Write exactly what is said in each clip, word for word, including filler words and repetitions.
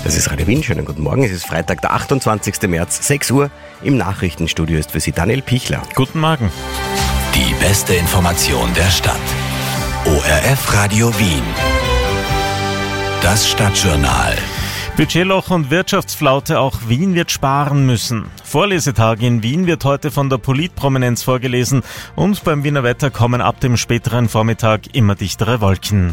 Das ist Radio Wien. Schönen guten Morgen. Es ist Freitag, der achtundzwanzigsten März, sechs Uhr. Im Nachrichtenstudio ist für Sie Daniel Pichler. Guten Morgen. Die beste Information der Stadt. O R F Radio Wien. Das Stadtjournal. Budgetloch und Wirtschaftsflaute, auch Wien wird sparen müssen. Vorlesetag in Wien wird heute von der Politprominenz vorgelesen und beim Wiener Wetter kommen ab dem späteren Vormittag immer dichtere Wolken.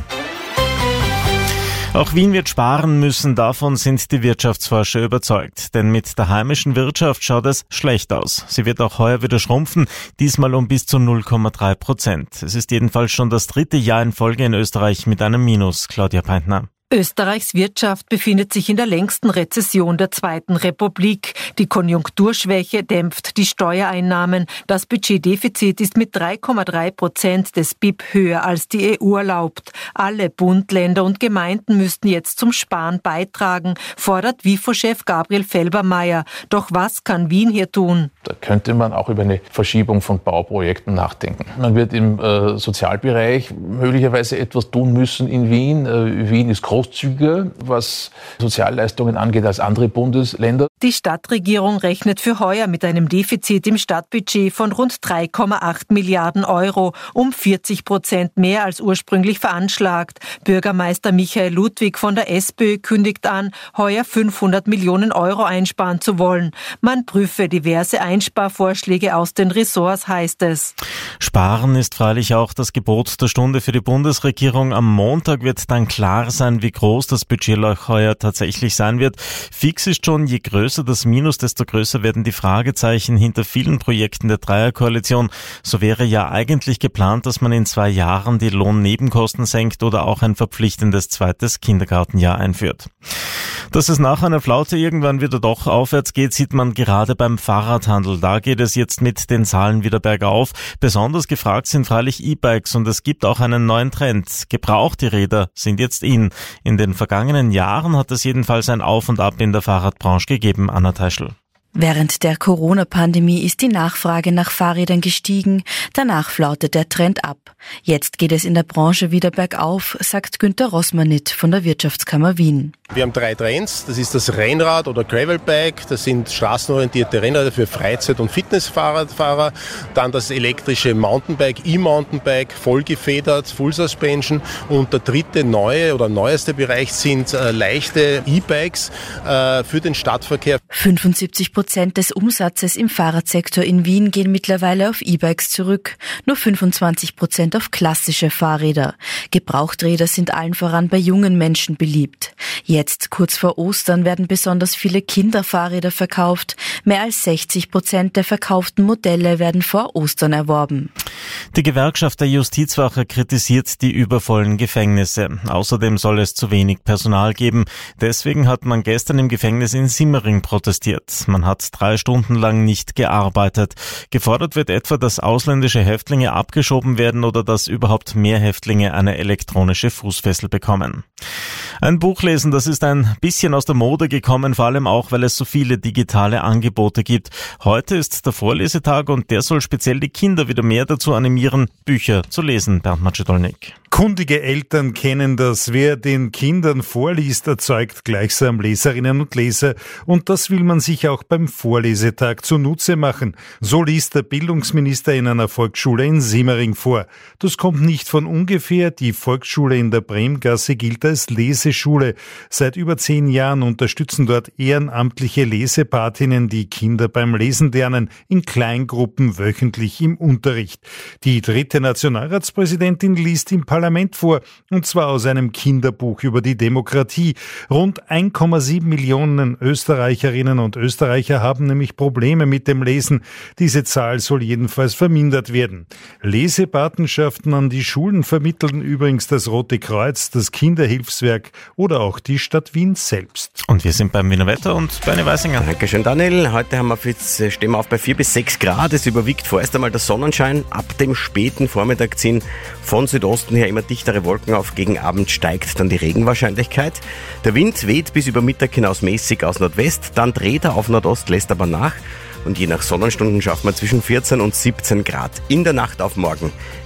Auch Wien wird sparen müssen, davon sind die Wirtschaftsforscher überzeugt. Denn mit der heimischen Wirtschaft schaut es schlecht aus. Sie wird auch heuer wieder schrumpfen, diesmal um bis zu null Komma drei Prozent. Es ist jedenfalls schon das dritte Jahr in Folge in Österreich mit einem Minus. Claudia Peintner. Österreichs Wirtschaft befindet sich in der längsten Rezession der Zweiten Republik. Die Konjunkturschwäche dämpft die Steuereinnahmen. Das Budgetdefizit ist mit drei Komma drei Prozent des B I P höher als die E U erlaubt. Alle Bund, Länder und Gemeinden müssten jetzt zum Sparen beitragen, fordert WIFO-Chef Gabriel Felbermayr. Doch was kann Wien hier tun? Da könnte man auch über eine Verschiebung von Bauprojekten nachdenken. Man wird im äh, Sozialbereich möglicherweise etwas tun müssen in Wien. Äh, Wien ist großzügiger, was Sozialleistungen angeht, als andere Bundesländer. Die Stadtregierung rechnet für heuer mit einem Defizit im Stadtbudget von rund drei Komma acht Milliarden Euro, um vierzig Prozent mehr als ursprünglich veranschlagt. Bürgermeister Michael Ludwig von der SPÖ kündigt an, heuer fünfhundert Millionen Euro einsparen zu wollen. Man prüfe diverse Einsparvorschläge aus den Ressorts, heißt es. Sparen ist freilich auch das Gebot der Stunde für die Bundesregierung. Am Montag wird dann klar sein, wie groß das Budgetloch heuer tatsächlich sein wird. Fix ist schon, je größer das Minus, desto größer werden die Fragezeichen hinter vielen Projekten der Dreierkoalition. So wäre ja eigentlich geplant, dass man in zwei Jahren die Lohnnebenkosten senkt oder auch ein verpflichtendes zweites Kindergartenjahr einführt. Dass es nach einer Flaute irgendwann wieder doch aufwärts geht, sieht man gerade beim Fahrradhandel. Da geht es jetzt mit den Zahlen wieder bergauf. Besonders gefragt sind freilich E-Bikes und es gibt auch einen neuen Trend. Gebrauchte Räder sind jetzt in. In den vergangenen Jahren hat es jedenfalls ein Auf und Ab in der Fahrradbranche gegeben. Anna Teischl. Während der Corona-Pandemie ist die Nachfrage nach Fahrrädern gestiegen, danach flautet der Trend ab. Jetzt geht es in der Branche wieder bergauf, sagt Günter Rosmanit von der Wirtschaftskammer Wien. Wir haben drei Trends, das ist das Rennrad oder Gravelbike, das sind straßenorientierte Rennräder für Freizeit- und Fitnessfahrradfahrer, dann das elektrische Mountainbike, E-Mountainbike, vollgefedert, Full Suspension und der dritte neue oder neueste Bereich sind äh, leichte E-Bikes äh, für den Stadtverkehr. fünfundsiebzig Prozent des Umsatzes im Fahrradsektor in Wien gehen mittlerweile auf E-Bikes zurück, nur fünfundzwanzig Prozent auf klassische Fahrräder. Gebrauchträder sind allen voran bei jungen Menschen beliebt. Jetzt, kurz vor Ostern, werden besonders viele Kinderfahrräder verkauft. Mehr als sechzig Prozent der verkauften Modelle werden vor Ostern erworben. Die Gewerkschaft der Justizwache kritisiert die übervollen Gefängnisse. Außerdem soll es zu wenig Personal geben. Deswegen hat man gestern im Gefängnis in Simmering protestiert. Man hat drei Stunden lang nicht gearbeitet. Gefordert wird etwa, dass ausländische Häftlinge abgeschoben werden oder dass überhaupt mehr Häftlinge eine elektronische Fußfessel bekommen. Ein Buch lesen, das ist ein bisschen aus der Mode gekommen, vor allem auch, weil es so viele digitale Angebote gibt. Heute ist der Vorlesetag und der soll speziell die Kinder wieder mehr dazu animieren, Bücher zu lesen. Bernd Matschedolnik. Kundige Eltern kennen das. Wer den Kindern vorliest, erzeugt gleichsam Leserinnen und Leser. Und das will man sich auch beim Vorlesetag zunutze machen. So liest der Bildungsminister in einer Volksschule in Simmering vor. Das kommt nicht von ungefähr. Die Volksschule in der Bremgasse gilt als Leseschule. Seit über zehn Jahren unterstützen dort ehrenamtliche Lesepatinnen die Kinder beim Lesen lernen, in Kleingruppen wöchentlich im Unterricht. Die dritte Nationalratspräsidentin liest im Parlament vor, und zwar aus einem Kinderbuch über die Demokratie. Rund eins Komma sieben Millionen Österreicherinnen und Österreicher haben nämlich Probleme mit dem Lesen. Diese Zahl soll jedenfalls vermindert werden. Lesepatenschaften an die Schulen vermitteln übrigens das Rote Kreuz, das Kinderhilfswerk oder auch die Stadt Wien selbst. Und wir sind beim Wiener Wetter und bei Anne Weisinger. Dankeschön, Daniel. Heute haben wir jetzt, stehen wir auf bei vier bis sechs Grad. Es überwiegt vorerst einmal der Sonnenschein. Ab dem späten Vormittag ziehen von Südosten her immer dichtere Wolken auf. Gegen Abend steigt dann die Regenwahrscheinlichkeit. Der Wind weht bis über Mittag hinaus mäßig aus Nordwest. Dann dreht er auf Nordost, lässt aber nach. Und je nach Sonnenstunden schafft man zwischen vierzehn und siebzehn Grad. In der Nacht auf morgen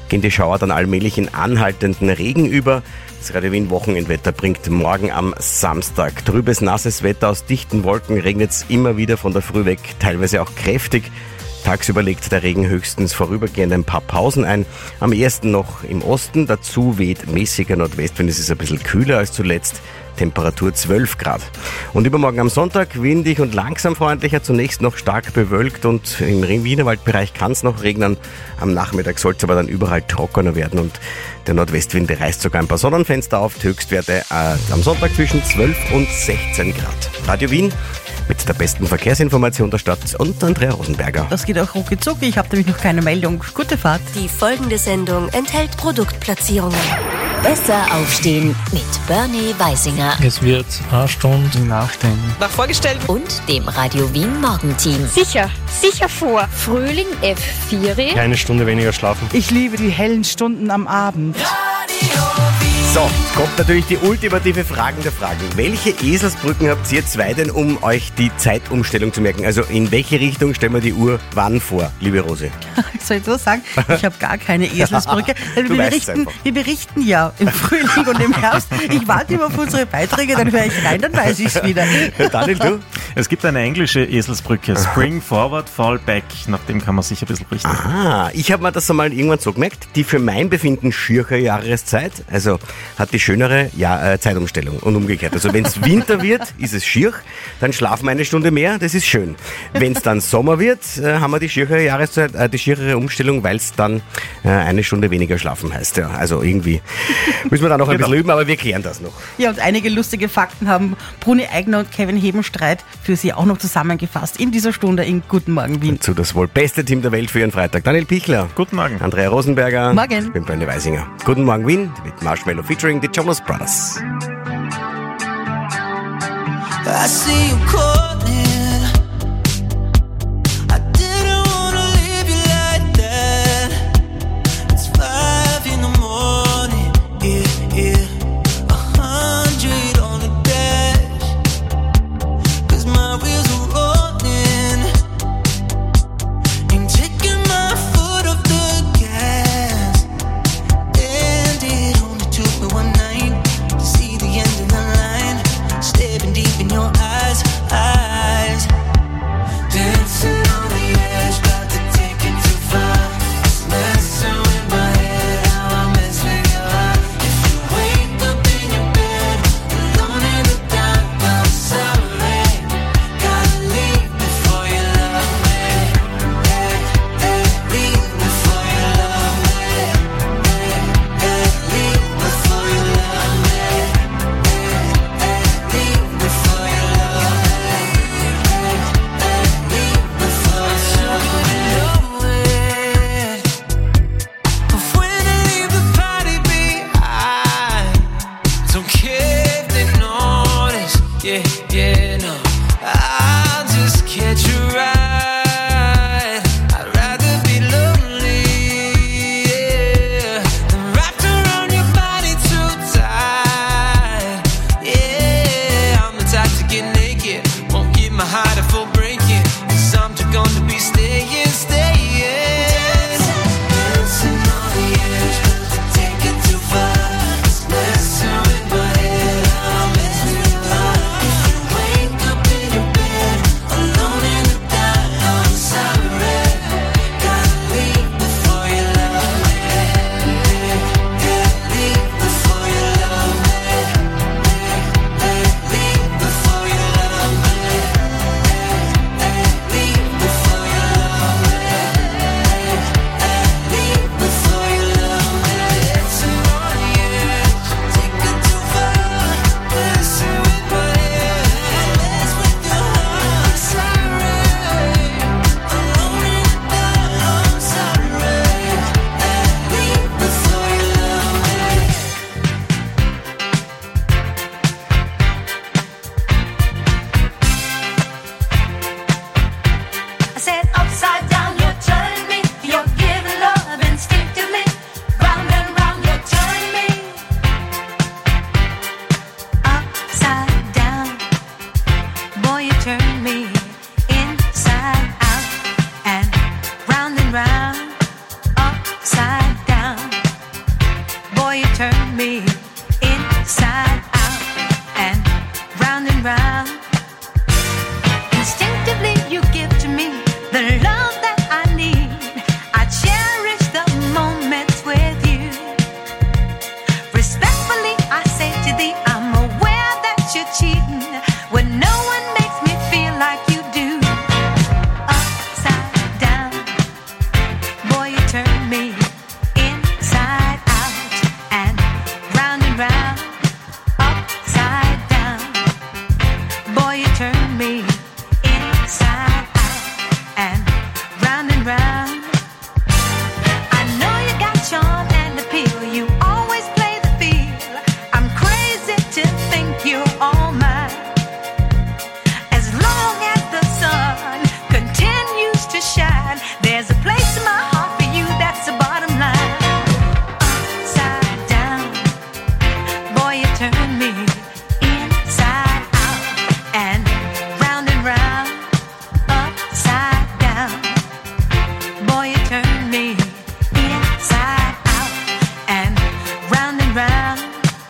gehen die Schauer dann allmählich in anhaltenden Regen über. Das Radio Wien Wochenendwetter bringt morgen am Samstag trübes, nasses Wetter aus dichten Wolken, regnet es immer wieder von der Früh weg, teilweise auch kräftig. Tagsüber legt der Regen höchstens vorübergehend ein paar Pausen ein. Am ehesten noch im Osten. Dazu weht mäßiger Nordwestwind. Es ist ein bisschen kühler als zuletzt. Temperatur zwölf Grad. Und übermorgen am Sonntag windig und langsam freundlicher. Zunächst noch stark bewölkt und im Wienerwaldbereich kann es noch regnen. Am Nachmittag soll es aber dann überall trockener werden und der Nordwestwind reißt sogar ein paar Sonnenfenster auf. Die Höchstwerte äh, am Sonntag zwischen zwölf und sechzehn Grad. Radio Wien mit der besten Verkehrsinformation der Stadt und Andrea Rosenberger. Das geht auch rucki zucki, ich habe nämlich noch keine Meldung. Gute Fahrt. Die folgende Sendung enthält Produktplatzierungen. Besser aufstehen mit Bernie Weisinger. Es wird eine Stunde nachdenken. Nach vorgestellt. Und dem Radio Wien Morgenteam. Sicher, sicher vor. Frühling F vier. Keine Stunde weniger schlafen. Ich liebe die hellen Stunden am Abend. So, jetzt kommt natürlich die ultimative Fragen der Fragen. Welche Eselsbrücken habt ihr zwei denn, um euch die Zeitumstellung zu merken? Also in welche Richtung stellen wir die Uhr wann vor, liebe Rose? Soll ich so sagen? Ich habe gar keine Eselsbrücke. Wir Du weißt berichten, einfach. wir berichten ja im Frühling und im Herbst. Ich warte immer auf unsere Beiträge, dann höre ich rein, dann weiß ich es wieder. Daniel, du? Es gibt eine englische Eselsbrücke. Spring forward, fall back. Nach dem kann man sich ein bisschen richten. Ah, ich habe mir das einmal irgendwann so gemerkt. Die für mein Befinden schierere Jahreszeit, also hat die schönere ja, äh, Zeitumstellung und umgekehrt. Also wenn es Winter wird, ist es schier, dann schlafen wir eine Stunde mehr, das ist schön. Wenn es dann Sommer wird, äh, haben wir die schierere Jahreszeit, äh, die schierere Umstellung, weil es dann äh, eine Stunde weniger schlafen heißt. Ja, also irgendwie müssen wir da noch ein Genau. bisschen üben, aber wir klären das noch. Ja, und einige lustige Fakten haben Bruni Eigner und Kevin Hebenstreit für Sie auch noch zusammengefasst in dieser Stunde in Guten Morgen Wien. Dazu das wohl beste Team der Welt für Ihren Freitag. Daniel Pichler. Guten Morgen. Andrea Rosenberger. Morgen. Ich bin Bernie Weisinger. Guten Morgen Wien mit Marshmallow featuring the Jonas Brothers. I see you calling. I didn't wanna leave you like that. It's five in the morning. Yeah, yeah. A hundred on the dash. 'Cause my wheels are rolling. Ain't taking my foot off the gas. And it only took me one night to see the end of the line. Staring deep in your eyes, I me inside out and round and round. Instinctively you give to me the love that I need. I cherish the moments with you. Respectfully I say to thee, I'm aware that you're cheating when no one makes me feel like you do. Upside down, boy you turn me inside out and round and round. Upside down, boy you turn me inside out and round and round. I know you got charm and appeal, you always play the field. I'm crazy to think you're all mine. As long as the sun continues to shine, there's a place in my heart for you, that's the bottom line. Upside down, boy you turn me inside out and round and round. Upside down, boy you turn me inside out and round and round.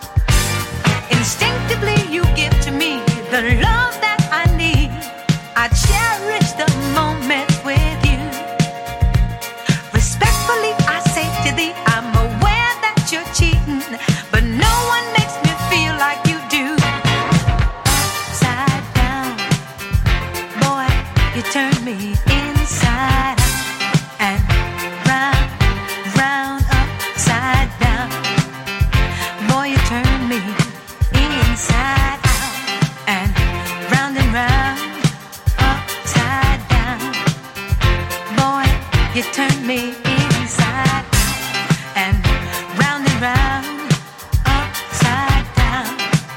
Instinctively you give to me the love that I need. I cherish the moments with you. Respectfully I say to thee, I'm aware that you're cheating, but no one makes me feel like you do. Upside down, boy you turn me inside out and round, round, upside down. Boy you turn me inside out and round and round. Upside down, boy you turn me inside out and round and round. Upside down,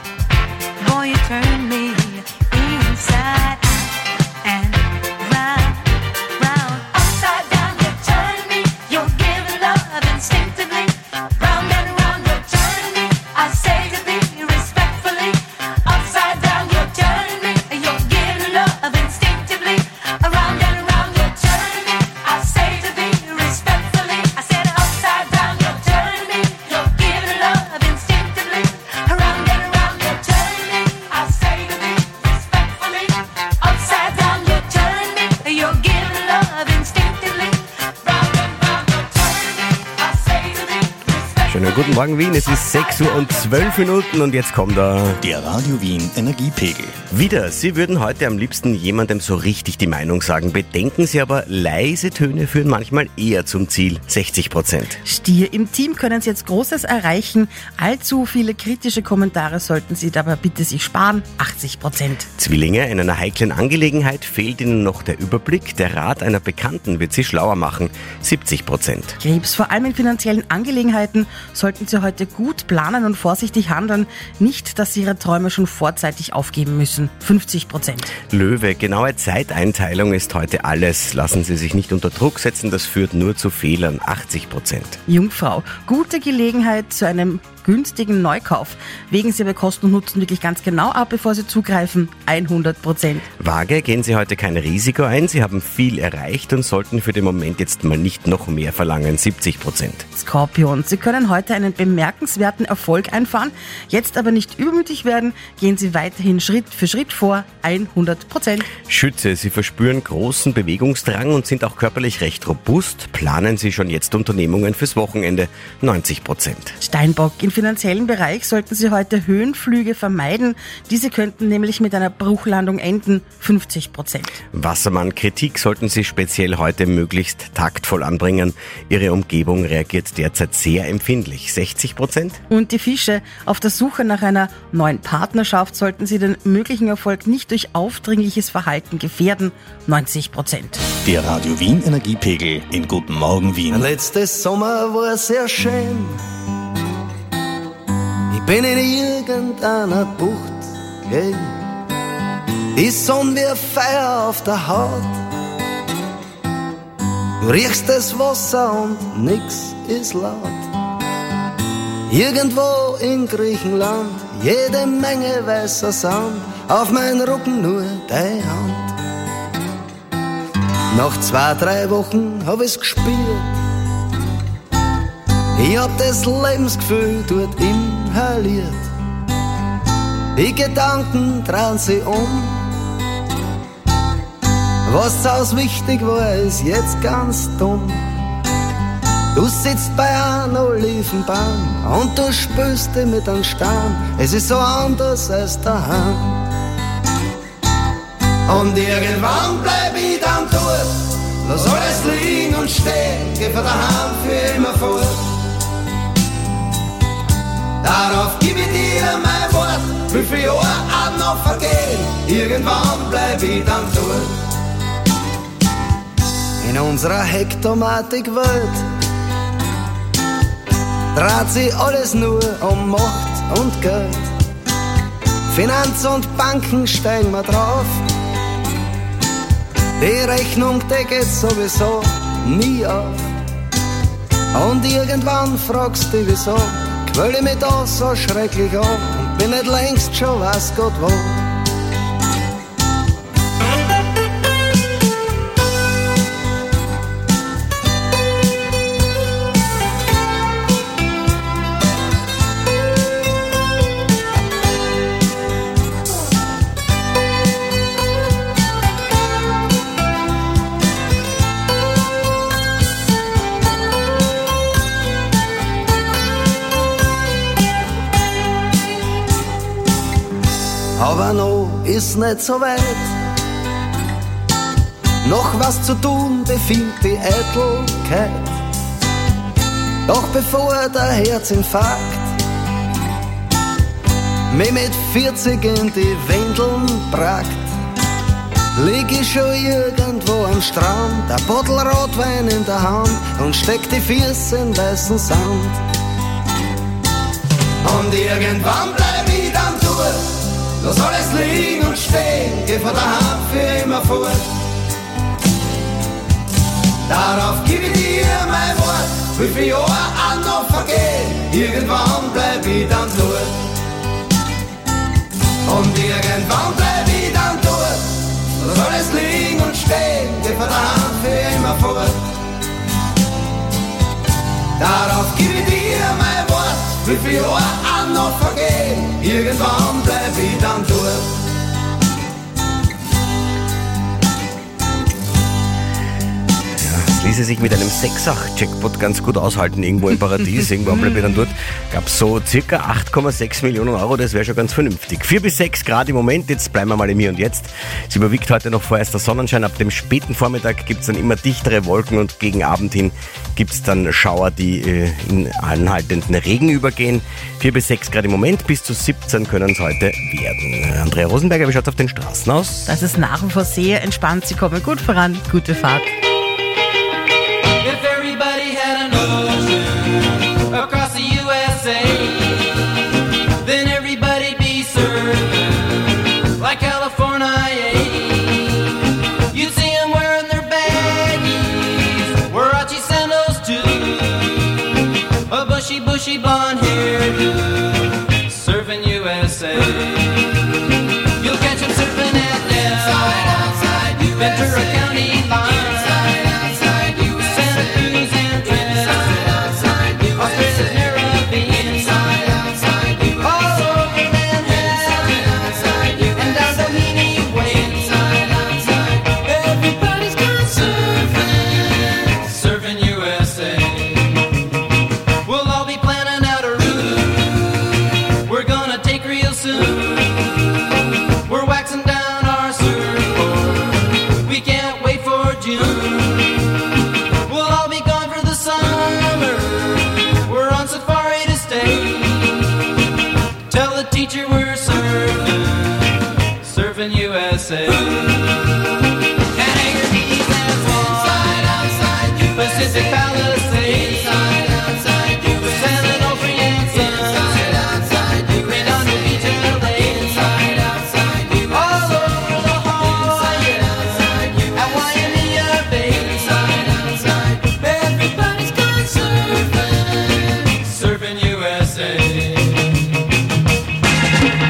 boy you turn me inside out and round, round. Upside down you turn me, you're giving love instinctively. Round and round you turn me, I say to thee respectfully. Upside down you turn me, you're giving love instinctively. Around and around you turn me, I say to thee respectfully. I said upside down you turn me, you're giving love instinctively. Around and around you turn me, I say to thee respectfully. Upside down you turn me, you're giving love instinctively. Round and round you turn me, I say to thee respectfully. Schönen guten Morgen Wien, es ist sechs Uhr und zwölf Minuten und jetzt kommt er. Der Radio Wien Energiepegel. Wieder, Sie würden heute am liebsten jemandem so richtig die Meinung sagen. Bedenken Sie aber, leise Töne führen manchmal eher zum Ziel. sechzig Prozent. Stier, im Team können Sie jetzt Großes erreichen. Allzu viele kritische Kommentare sollten Sie dabei bitte sich sparen. achtzig Prozent. Zwillinge, in einer heiklen Angelegenheit fehlt Ihnen noch der Überblick. Der Rat einer Bekannten wird Sie schlauer machen. siebzig Prozent. Krebs, vor allem in finanziellen Angelegenheiten sollten Sie heute gut planen und vorsichtig handeln. Nicht, dass Sie Ihre Träume schon vorzeitig aufgeben müssen. fünfzig Prozent. Löwe, genaue Zeiteinteilung ist heute alles. Lassen Sie sich nicht unter Druck setzen, das führt nur zu Fehlern. achtzig Prozent. Jungfrau, gute Gelegenheit zu einem günstigen Neukauf. Wägen Sie bei Kosten und Nutzen wirklich ganz genau ab, bevor Sie zugreifen. hundert Prozent. Waage, gehen Sie heute kein Risiko ein. Sie haben viel erreicht und sollten für den Moment jetzt mal nicht noch mehr verlangen. siebzig Prozent. Skorpion, Sie können heute einen bemerkenswerten Erfolg einfahren. Jetzt aber nicht übermütig werden. Gehen Sie weiterhin Schritt für Schritt vor. hundert Prozent. Schütze, Sie verspüren großen Bewegungsdrang und sind auch körperlich recht robust. Planen Sie schon jetzt Unternehmungen fürs Wochenende. neunzig Prozent. Steinbock, in finanziellen Bereich sollten Sie heute Höhenflüge vermeiden. Diese könnten nämlich mit einer Bruchlandung enden. fünfzig Prozent. Wassermann, Kritik sollten Sie speziell heute möglichst taktvoll anbringen. Ihre Umgebung reagiert derzeit sehr empfindlich. sechzig Prozent. Und die Fische, auf der Suche nach einer neuen Partnerschaft sollten Sie den möglichen Erfolg nicht durch aufdringliches Verhalten gefährden. neunzig Prozent. Der Radio Wien Energiepegel in Guten Morgen Wien. Letztes Sommer war sehr schön. Ich bin in irgendeiner Bucht gelegen. Die Sonne wie Feuer auf der Haut. Du riechst das Wasser und nix ist laut. Irgendwo in Griechenland, jede Menge weißer Sand, auf meinen Rücken nur deine Hand. Nach zwei, drei Wochen hab ich's gespürt. Ich hab das Lebensgefühl dort inhaliert. Die Gedanken drehen sich um. Was aus wichtig war, ist jetzt ganz dumm. Du sitzt bei einem Olivenbaum und du spürst dich mit einem Stein. Es ist so anders als daheim. Und irgendwann bleib ich dann dort, lass alles liegen und stehen, geh von daheim für immer fort. Darauf gib ich dir mein Wort, wie viele Jahre auch noch vergehen, irgendwann bleib ich dann dort. In unserer Hektomatik-Welt dreht sich alles nur um Macht und Geld. Finanz und Banken steigen wir drauf. Die Rechnung, die geht sowieso nie auf. Und irgendwann fragst du dich wieso, quäl ich mich da so schrecklich an und bin nicht längst schon weiß Gott wo. Aber noch ist nicht so weit. Noch was zu tun befiehlt die Eitelkeit. Doch bevor der Herzinfarkt mich mit vierzig in die Windeln brackt, lieg ich schon irgendwo am Strand, ein Bottle Rotwein in der Hand und steck die Füße in weißen Sand. Und irgendwann bleib ich dann durch, lass alles liegen und stehen, geh von daheim für immer fort. Darauf gib ich dir mein Wort, wie viele Jahre auch noch vergehen, irgendwann bleib ich dann dort. Und irgendwann bleib ich dann dort, lass alles liegen und stehen, geh von daheim für immer fort. Darauf gib ich dir mein Wort, wie viele Jahre auch noch vergehen, irgendwann bleib ich dann dort. Das ließe sich mit einem Sechsach-Jackpot ganz gut aushalten, irgendwo im Paradies, irgendwann bleibe ich dann dort. Gab so circa acht Komma sechs Millionen Euro, das wäre schon ganz vernünftig. vier bis sechs Grad im Moment, jetzt bleiben wir mal im Hier und Jetzt. Es überwiegt heute noch vorerst der Sonnenschein, ab dem späten Vormittag gibt es dann immer dichtere Wolken und gegen Abend hin gibt es dann Schauer, die äh, in anhaltenden Regen übergehen. vier bis sechs Grad im Moment, bis zu siebzehn können es heute werden. Andrea Rosenberger, wie schaut es auf den Straßen aus? Das ist nach wie vor sehr entspannt, Sie kommen gut voran, gute Fahrt. If everybody had an ocean across the U S A, then everybody'd be served like California. You'd see them wearing their baggies, Warachi sandals too, a bushy, bushy blonde hairdo, serving U S A. You'll catch them surfing at Nell, Ventura County line. Teacher, we're surfing, surfing U S A. And Anchor Beach, that's inside, outside, U S A. Pacific Palisades, inside, outside, U S A. San Onofre and Sunset, outside, U S A. Redondo Beach, L A, inside, outside, U S A. All over the Hawaii, outside, U S A. At Waimea Bay, inside, outside, everybody's gone surfing, surfing U S A.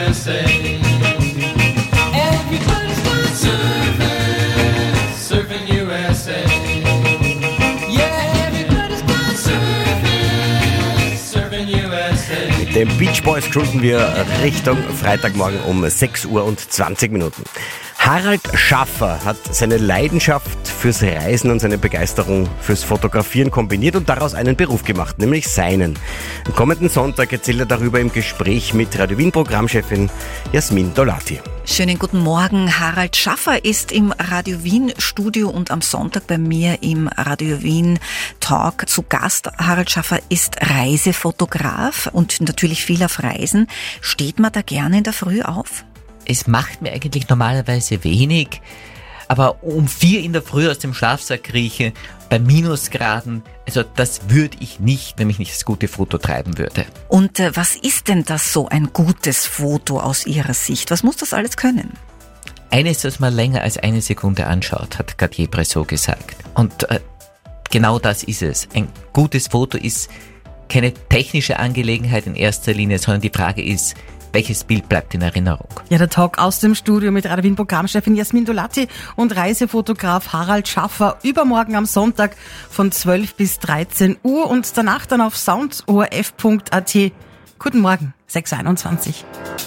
S A. Everybody's gone surfing, surfing U S A. Yeah, everybody's gone surfing, surfing U S A. Mit den Beach Boys cruisen wir Richtung Freitagmorgen um sechs Uhr und zwanzig Minuten. Harald Schaffer hat seine Leidenschaft fürs Reisen und seine Begeisterung fürs Fotografieren kombiniert und daraus einen Beruf gemacht, nämlich seinen. Am kommenden Sonntag erzählt er darüber im Gespräch mit Radio Wien Programmchefin Jasmin Dolati. Schönen guten Morgen. Harald Schaffer ist im Radio Wien Studio und am Sonntag bei mir im Radio Wien Talk zu Gast. Harald Schaffer ist Reisefotograf und natürlich viel auf Reisen. Steht man da gerne in der Früh auf? Es macht mir eigentlich normalerweise wenig, aber um vier in der Früh aus dem Schlafsack kriechen, bei Minusgraden, also das würde ich nicht, wenn mich nicht das gute Foto treiben würde. Und äh, was ist denn das so ein gutes Foto aus Ihrer Sicht? Was muss das alles können? Eines, das man länger als eine Sekunde anschaut, hat Cartier-Bresson gesagt. Und äh, genau das ist es. Ein gutes Foto ist keine technische Angelegenheit in erster Linie, sondern die Frage ist, welches Bild bleibt in Erinnerung? Ja, der Talk aus dem Studio mit Radio Wien Programmchefin Jasmin Dolati und Reisefotograf Harald Schaffer übermorgen am Sonntag von zwölf bis dreizehn Uhr und danach dann auf sound o r f punkt a t. Guten Morgen, sechs Uhr einundzwanzig.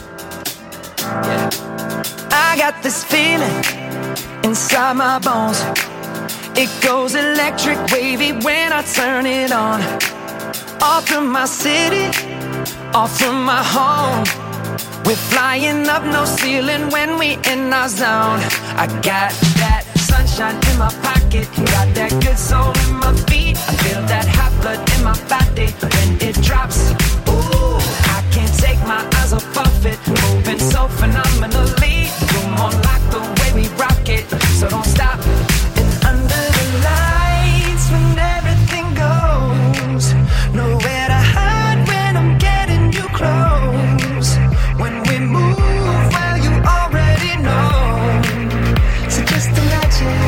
I got this feeling inside my bones. It goes electric wavy when I turn it on. Off from my city, off from my home. We're flying up, no ceiling when we in our zone. I got that sunshine in my pocket, got that good soul in my feet. I feel that hot blood in my body when it drops. Ooh, I can't take my eyes off of it, moving so phenomenally. You're more like the way we rock it, so don't stop. And under the lights, when everything goes, nowhere to hide when I'm getting you close. When we move, well, you already know. So just imagine.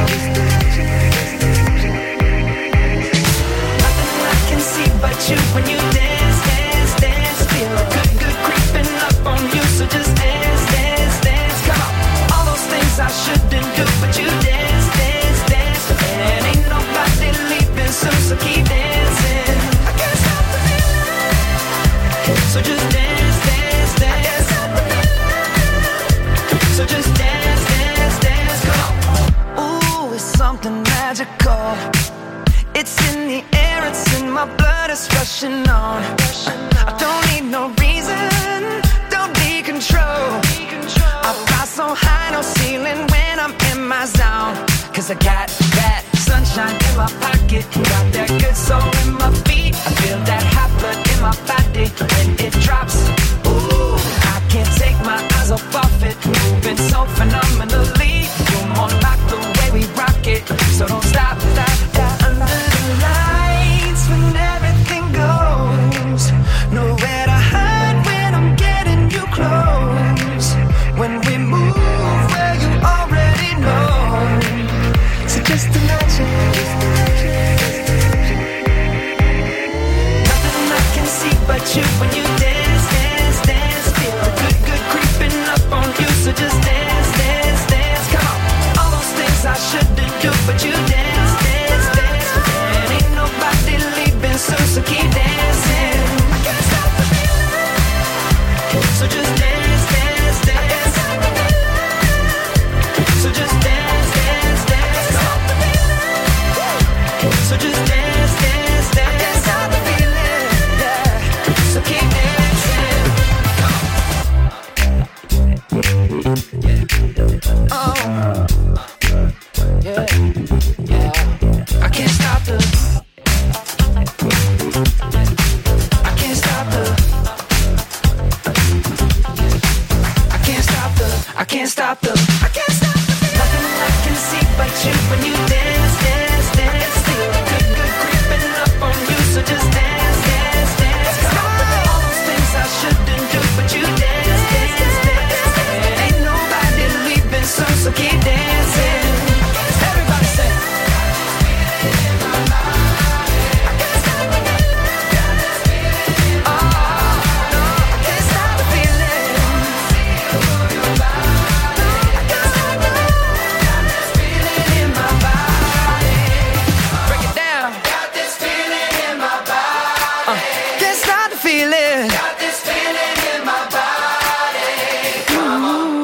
Nothing I can see but you when you dance, dance, dance. Feel good, good creeping up on you. So just dance, dance, dance. Come on. All those things I shouldn't do, but you dance, dance, dance. And ain't nobody leaving soon, so keep dancing. I can't stop the feeling. So just dance, dance, dance. So just dance, dance, dance, come on. Ooh, it's something magical. It's in the air, it's in my blood, it's rushing on. I don't need no reason, don't need control. I fly so high, no ceiling when I'm in my zone. Cause I got that sunshine in my pocket, got that good soul in my feet. I feel that hot blood in my body when it drops. Ooh, I can't take my eyes off of it, moving so phenomenally. You're more like the way we rock it, so don't stop, stop, stop. Under the lights when everything goes, nowhere to hide when I'm getting you close. When we move, well, you already know. So just imagine. Nothing I can see but you when you dance, dance, dance. Feel good, good creeping up on you. So just dance, dance, dance. Come on. All those things I shouldn't do, but you dance, dance, dance. And ain't nobody leaving soon, so keep dancing. I can't stop the feeling. So just dance, dance, dance. So just dance, dance, dance. So just dance, dance, dance. I can't stop the feeling, yeah. So keep dancing. Oh, yeah, yeah. I can't stop the. I can't stop the. I can't stop the. I can't stop the. I can't stop the. Nothing I can see but you when you dance, dance, dance. Feel good, good creeping up on you. So just dance, dance, dance. Come on. All those things I shouldn't do, but you dance, dance, dance. And ain't nobody leaving soon, so keep dancing. Everybody say. Oh, no, I can't stop the feeling.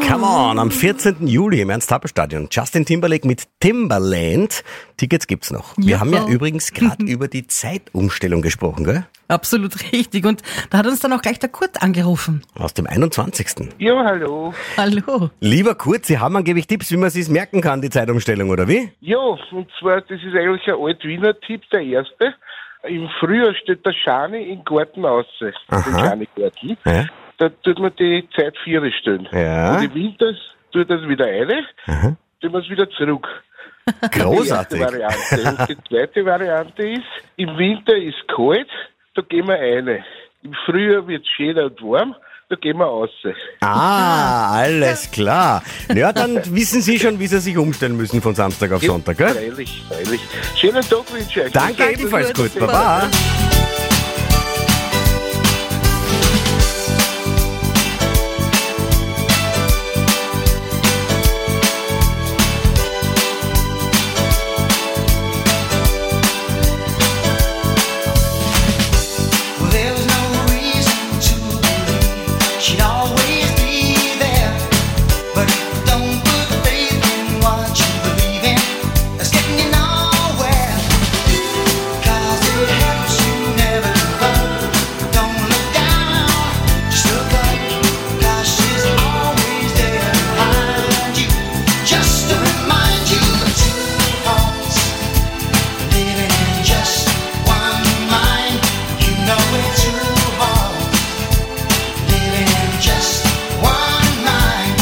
Come on, am vierzehnten Juli im Ernst-Happel-Stadion. Justin Timberlake mit Timberland. Tickets gibt's noch. Wir Ja. haben ja übrigens gerade über die Zeitumstellung gesprochen, gell? Absolut richtig. Und da hat uns dann auch gleich der Kurt angerufen. Aus dem einundzwanzigsten Ja, hallo. Hallo. Lieber Kurt, Sie haben angeblich Tipps, wie man sich's merken kann, die Zeitumstellung, oder wie? Ja, und zwar, das ist eigentlich ein Alt-Wiener-Tipp, der erste. Im Frühjahr steht der Schani im Garten raus, den Aha. Schani-Garten. Ja. Da tut man die Zeit vier stellen. Ja. Und im Winter tut das wieder rein, Aha. tun wir es wieder zurück. Großartig. Die erste Variante. Und die zweite Variante ist, im Winter ist kalt, da gehen wir rein. Im Frühjahr wird es schön und warm, da gehen wir raus. Ah, alles klar. Ja, dann wissen Sie schon, wie Sie sich umstellen müssen von Samstag auf Sonntag, gell? Freilich, freilich. Schönen Tag wünsche ich euch. Danke ebenfalls, Kurt. Baba. Well, there was no reason to believe she'd always be there. But if you don't put faith in what you believe in, that's getting you nowhere. 'Cause it helps you never give up. Don't look down, just look up. 'Cause she's always there behind you, just to remind you of two hearts living in just one mind. You know it's too hard living in just one mind.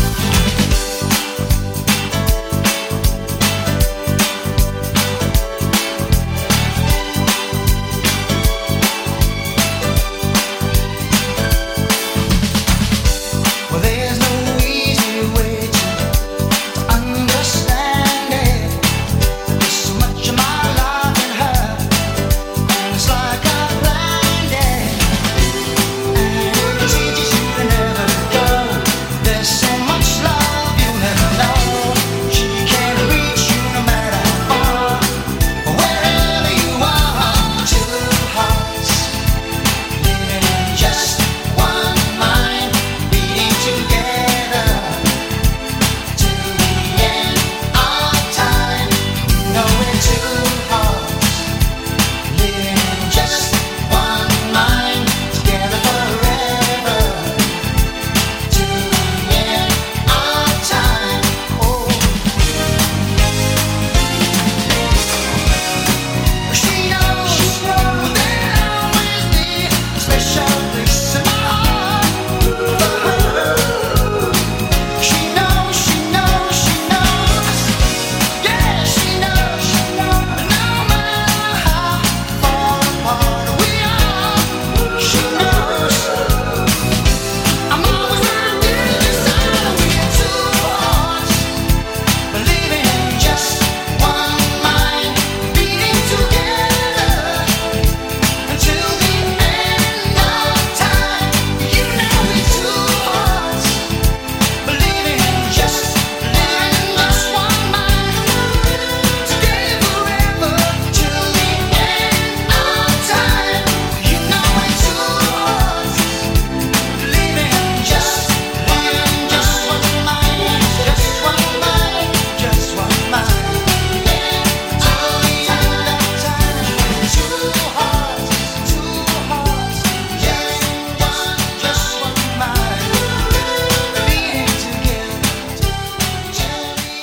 Well, there's no easy way to understand it. There's so much of my life in her, and it's like I planned it. And it teaches you to never go. There's so much love you'll never know. She can't reach you no matter how far, wherever you are. Two hearts living in just one mind, beating together till the end of time. You know we're two hearts living in just one mind, together forever till the end of time. Oh, she knows there'll always be a special place in my heart for her. She knows, she knows, she knows. Yeah, she knows. No matter how far apart we are, she knows. I'm always right there beside her. We're two hearts living in just one mind, beating together until the end of time. You know we're two hearts living in just, living in just one mind, together forever till the end of time. You know we're two hearts living in just, living in just one mind, just one mind, just one mind. Till the end of time, two hearts, two hearts, just one, just one mind, beating together till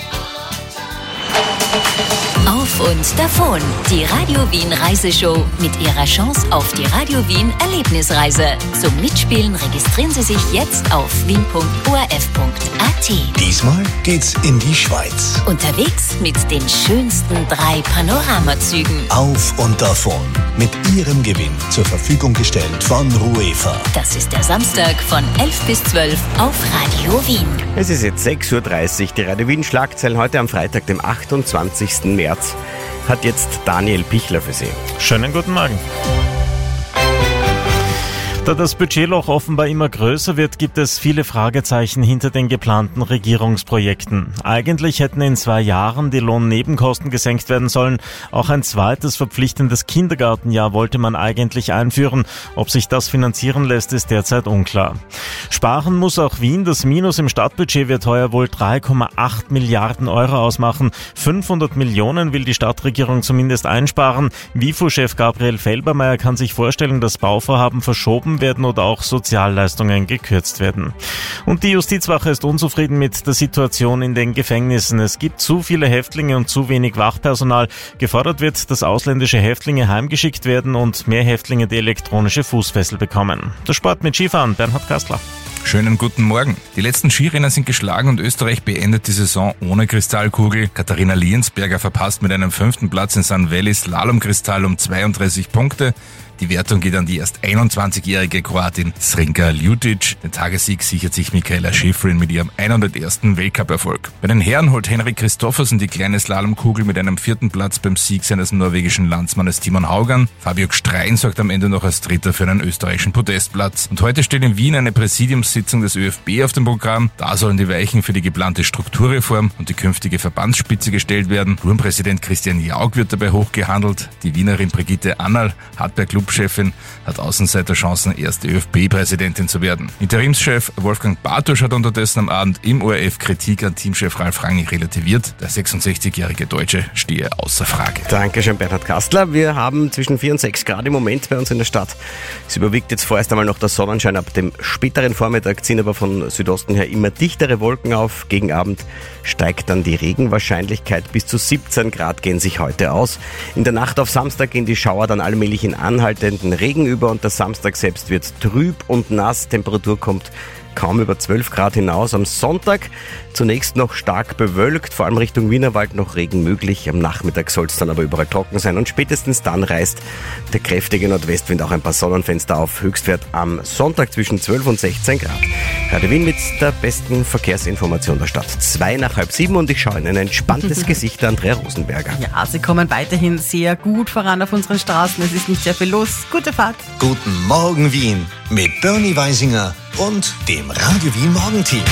the Auf und davon. Die Radio Wien Reiseshow mit ihrer Chance auf die Radio Wien Erlebnisreise. Zum Mitspielen registrieren Sie sich jetzt auf wien punkt o r f punkt a t. Diesmal geht's in die Schweiz. Unterwegs mit den schönsten drei Panoramazügen. Auf und davon. Mit Ihrem Gewinn zur Verfügung gestellt von Ruefa. Das ist der Samstag von elf bis zwölf auf Radio Wien. Es ist jetzt sechs Uhr dreißig, die Radio Wien Schlagzeilen heute am Freitag, dem achtundzwanzigsten März, hat jetzt Daniel Pichler für Sie. Schönen guten Morgen. Da das Budgetloch offenbar immer größer wird, gibt es viele Fragezeichen hinter den geplanten Regierungsprojekten. Eigentlich hätten in zwei Jahren die Lohnnebenkosten gesenkt werden sollen. Auch ein zweites verpflichtendes Kindergartenjahr wollte man eigentlich einführen. Ob sich das finanzieren lässt, ist derzeit unklar. Sparen muss auch Wien. Das Minus im Stadtbudget wird heuer wohl drei Komma acht Milliarden Euro ausmachen. fünfhundert Millionen will die Stadtregierung zumindest einsparen. W I F O-Chef Gabriel Felbermeier kann sich vorstellen, dass Bauvorhaben verschoben werden oder auch Sozialleistungen gekürzt werden. Und die Justizwache ist unzufrieden mit der Situation in den Gefängnissen. Es gibt zu viele Häftlinge und zu wenig Wachpersonal. Gefordert wird, dass ausländische Häftlinge heimgeschickt werden und mehr Häftlinge die elektronische Fußfessel bekommen. Der Sport mit Skifahren, Bernhard Kastler. Schönen guten Morgen. Die letzten Skirenner sind geschlagen und Österreich beendet die Saison ohne Kristallkugel. Katharina Liensberger verpasst mit einem fünften Platz in San Valley Slalomkristall um zweiunddreißig Punkte. Die Wertung geht an die erst einundzwanzigjährige Kroatin Srinka Ljutic. Den Tagessieg sichert sich Michaela Schifrin mit ihrem hundertersten Weltcup-Erfolg. Bei den Herren holt Henrik Kristoffersen die kleine Slalomkugel mit einem vierten Platz beim Sieg seines norwegischen Landsmannes Timon Haugan. Fabio Gstrein sorgt am Ende noch als Dritter für einen österreichischen Podestplatz. Und heute steht in Wien eine Präsidiumssitzung des ÖFB auf dem Programm. Da sollen die Weichen für die geplante Strukturreform und die künftige Verbandsspitze gestellt werden. Turnpräsident Christian Jauch wird dabei hochgehandelt. Die Wienerin Brigitte Annal hat bei Club Chefin hat Außenseiterchancen, erste ÖFB-Präsidentin zu werden. Interimschef Wolfgang Bartosch hat unterdessen am Abend im O R F Kritik an Teamchef Ralf Rangnick relativiert. Der sechsundsechzigjährige Deutsche stehe außer Frage. Dankeschön, Bernhard Kastler. Wir haben zwischen vier und sechs Grad im Moment bei uns in der Stadt. Es überwiegt jetzt vorerst einmal noch der Sonnenschein. Ab dem späteren Vormittag ziehen aber von Südosten her immer dichtere Wolken auf. Gegen Abend steigt dann die Regenwahrscheinlichkeit. Bis zu siebzehn Grad gehen sich heute aus. In der Nacht auf Samstag gehen die Schauer dann allmählich in Anhalt Regen über und der Samstag selbst wird trüb und nass. Temperatur kommt kaum über zwölf Grad hinaus. Am Sonntag zunächst noch stark bewölkt, vor allem Richtung Wienerwald noch Regen möglich. Am Nachmittag soll es dann aber überall trocken sein und spätestens dann reißt der kräftige Nordwestwind auch ein paar Sonnenfenster auf. Höchstwert am Sonntag zwischen zwölf und sechzehn Grad. Radio Wien mit der besten Verkehrsinformation der Stadt. Zwei nach halb sieben und ich schaue in ein entspanntes Gesicht der Andrea Rosenberger. Ja, Sie kommen weiterhin sehr gut voran auf unseren Straßen. Es ist nicht sehr viel los. Gute Fahrt. Guten Morgen Wien mit Bernie Weisinger und dem Radio Wien Morgenteam.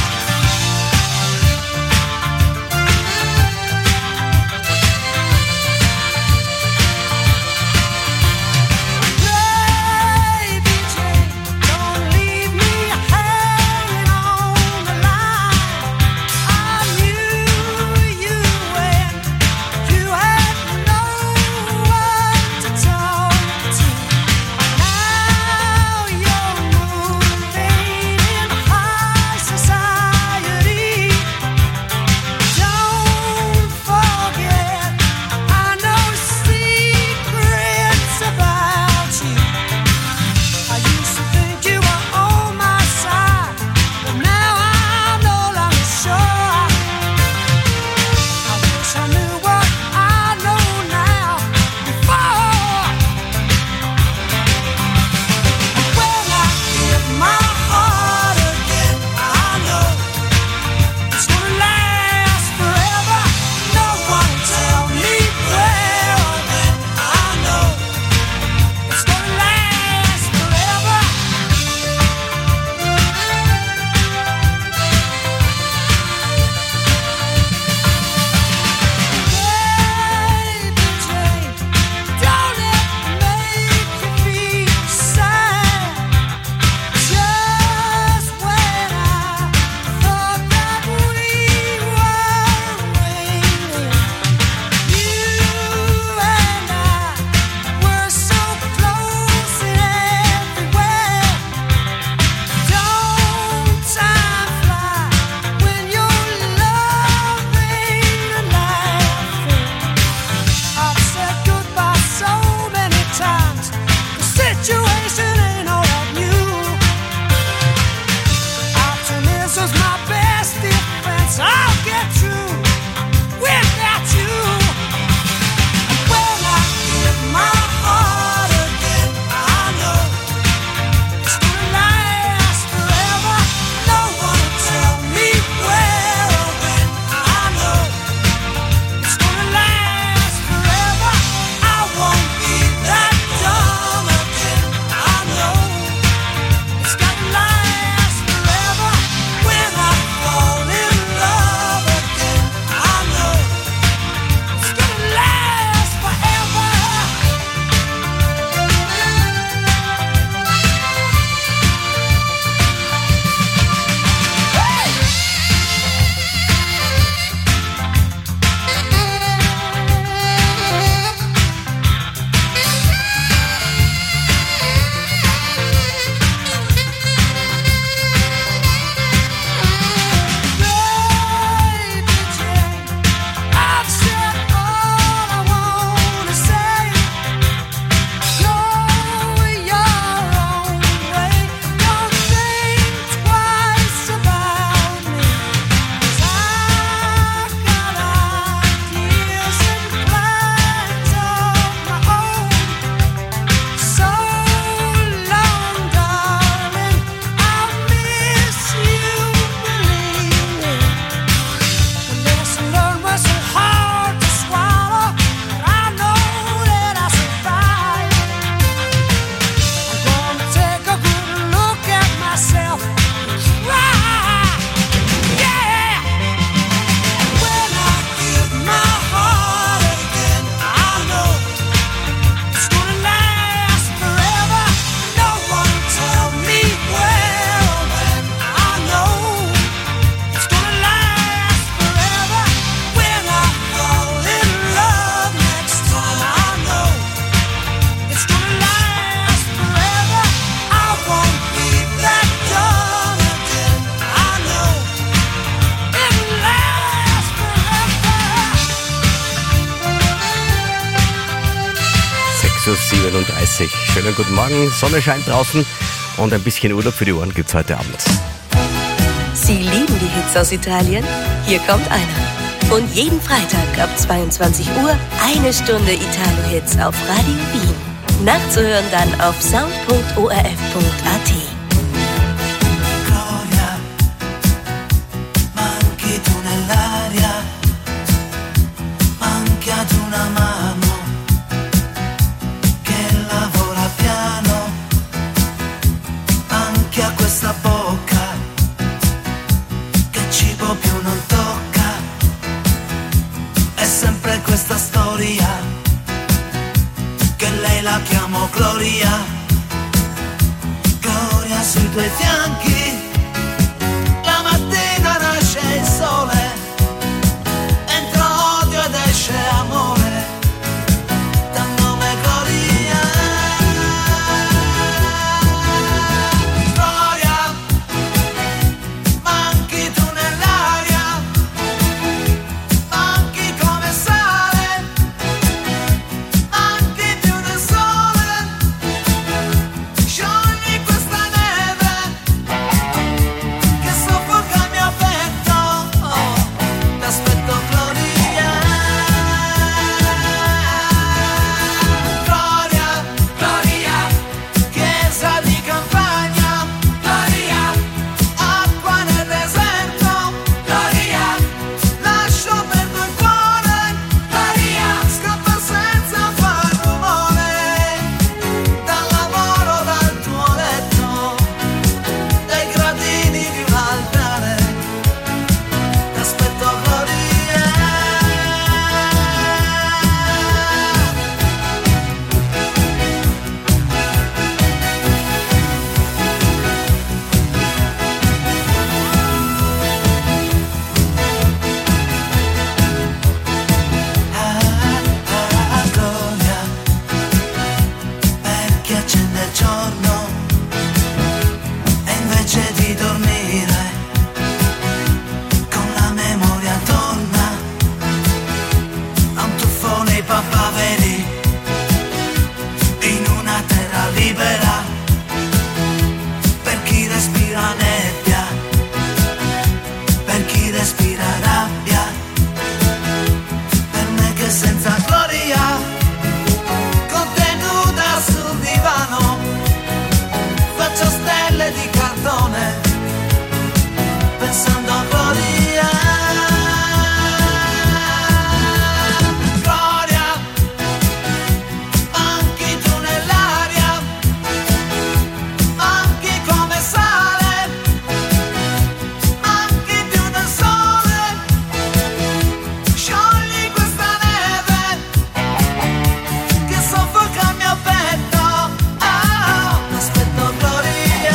Society siebenunddreißig. Schönen guten Morgen, Sonne scheint draußen und ein bisschen Urlaub für die Ohren gibt's heute Abend. Sie lieben die Hits aus Italien? Hier kommt einer. Und jeden Freitag ab zweiundzwanzig Uhr eine Stunde Italo-Hits auf Radio Wien. Nachzuhören dann auf sound punkt o r f punkt a t. Manchi tu nell'aria, manchi ad una mano che lavora piano, manchi a questa bocca che cibo più non tocca, è sempre questa storia che lei la chiamo Gloria, Gloria sui tuoi fianchi, la mattina nasce il sole, entra odio ed esce amore, dal nome Gloria. Gloria, manchi tu nell'aria, manchi come sale, manchi più del sole, sciogli questa neve che soffoca il mio petto, oh, t'aspetto Gloria. Gloria, Gloria, chiesa di campagna, Gloria, acqua nel deserto, Gloria, lascio perdo il cuore, Gloria, scappa senza far rumore, dal lavoro, dal tuo letto, dai gradini di un altare, t'aspetto Gloria. Ah, Gloria, per chi accende il giorno e invece di dormire con la memoria torna a un tuffo nei papaveri in una terra libera, per chi respira nebbia, per chi respira rabbia, per me che senza gloria, contenuta sul divano, faccio stelle di cartone, pensando a gloria. Gloria, manchi tu nell'aria, manchi come sale, manchi più del sole, sciogli questa neve che soffoca il mio petto, ah, aspetto Gloria.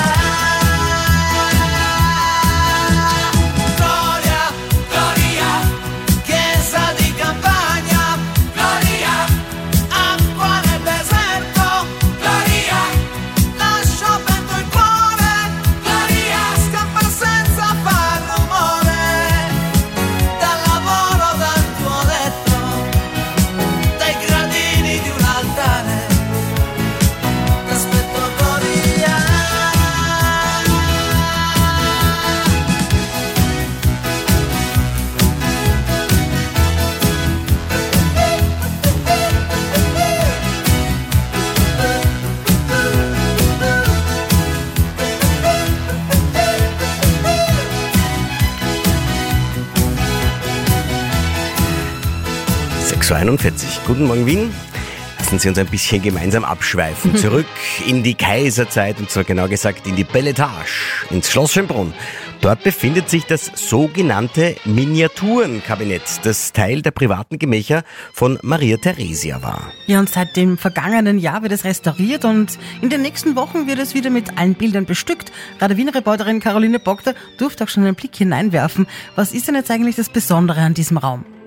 Gloria, Gloria, chiesa di campagna, Gloria, acqua nel deserto, Gloria, lascio perdo il cuore, Gloria, scappa senza far rumore, dal lavoro, dal tuo letto, dai gradini di un altare, t'aspetto Gloria. sechs Uhr einundvierzig. Guten Morgen Wien. Lassen Sie uns ein bisschen gemeinsam abschweifen. Zurück in die Kaiserzeit und zwar genau gesagt in die Belle Etage, ins Schloss Schönbrunn. Dort befindet sich das sogenannte Miniaturenkabinett, das Teil der privaten Gemächer von Maria Theresia war. Ja, und seit dem vergangenen Jahr wird es restauriert und in den nächsten Wochen wird es wieder mit allen Bildern bestückt. Radio Wien-Reporterin Caroline Bockter durfte auch schon einen Blick hineinwerfen. Was ist denn jetzt eigentlich das Besondere an diesem Raum?